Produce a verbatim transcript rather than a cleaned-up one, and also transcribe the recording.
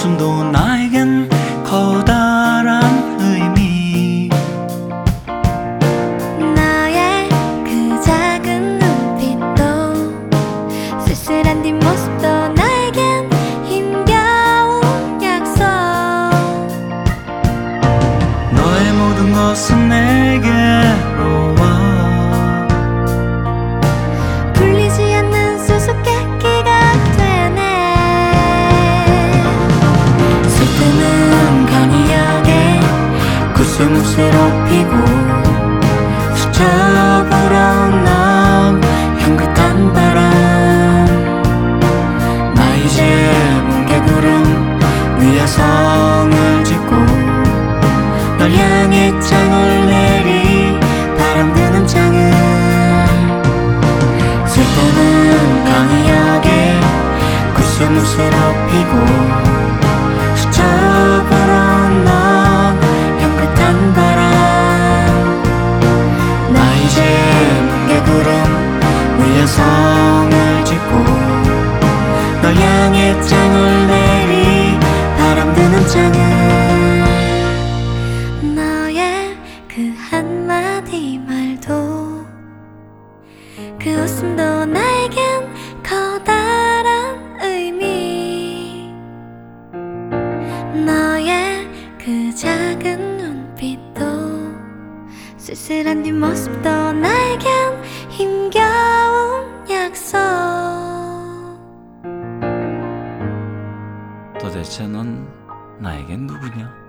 웃음도 나에겐 커다란 의미. 너의 그 작은 눈빛도 쓸쓸한 뒷모습도 나에겐 힘겨운 약속. 너의 모든 것은 내게로 와. 풀리지 않는 수수께끼가 되네. 쓸때는 간이하게 구슬무쇠로 피고 스쳐 불어온 넌 향긋한 바람. 나 이제 뭉게구름 위에 성을 짓고 널 향해 창을 내리 바람 드는 창을. 쓸때는 강하게 구슬무쇠로 피고 스쳐 불어온 넌 향긋한 바람. 나 이제 뭉게구름 위에 성을 짓고 널 향해 창을 내리 바람 드는 창을. 너의 그 한마디 말도 그 웃음도 나에겐 커다란 의미. 너의 그 작은 눈빛도 쓸쓸한 뒷모습도 나에겐 힘겨운 약속. 도대체 넌 나에겐 누구냐?